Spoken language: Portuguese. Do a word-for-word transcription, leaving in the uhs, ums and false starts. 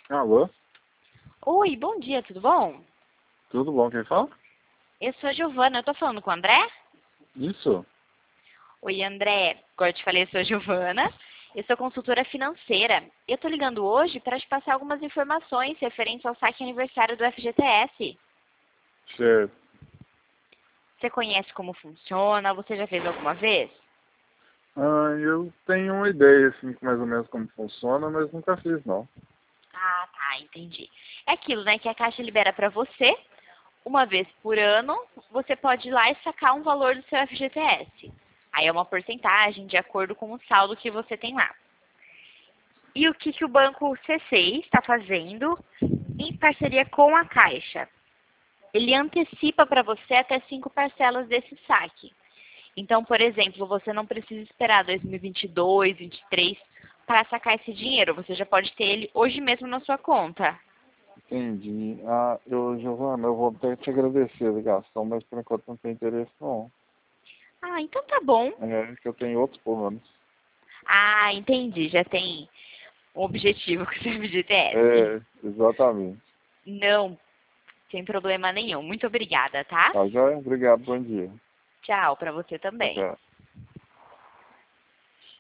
Alô? Oi, bom dia, tudo bom? Tudo bom? Quem fala? Eu sou a Giovana, eu tô falando com o André? Isso? Oi, André. Como eu te falei, eu sou a Giovana, eu sou consultora financeira. Eu tô ligando hoje para te passar algumas informações referentes ao saque aniversário do F G T S. Certo. Você conhece como funciona? Você já fez alguma vez? Ah, eu tenho uma ideia, assim, mais ou menos como funciona, mas nunca fiz, não. Ah, tá, entendi. É aquilo, né, que a Caixa libera para você, uma vez por ano, você pode ir lá e sacar um valor do seu F G T S. Aí é uma porcentagem de acordo com o saldo que você tem lá. E o que, que o Banco C C I está fazendo em parceria com a Caixa? Ele antecipa para você até cinco parcelas desse saque. Então, por exemplo, você não precisa esperar dois mil e vinte e dois, vinte e três para sacar esse dinheiro. Você já pode ter ele hoje mesmo na sua conta. Entendi. Ah, eu, Giovana, eu vou até te agradecer a ligação, mas por enquanto não tem interesse, não. Ah, então tá bom. É que eu tenho outros planos. Ah, entendi. Já tem um objetivo com o seu F G T S. É, exatamente. Não, sem problema nenhum. Muito obrigada, tá? Tá, joia? Obrigado, bom dia. Tchau para você também. Até.